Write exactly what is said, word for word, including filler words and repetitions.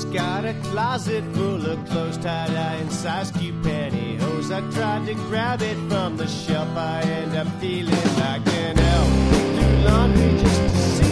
It's got a closet full of clothes, tie-dye and size-Q pantyhose. I tried to grab it from the shelf, I end up feeling like an elf. Do laundry just to see